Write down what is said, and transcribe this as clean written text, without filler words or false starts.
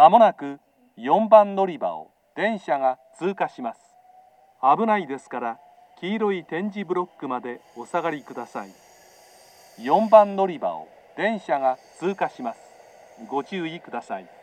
まもなく4番乗り場を電車が通過します。危ないですから黄色い点字ブロックまでお下がりください。4番乗り場を電車が通過します。ご注意ください。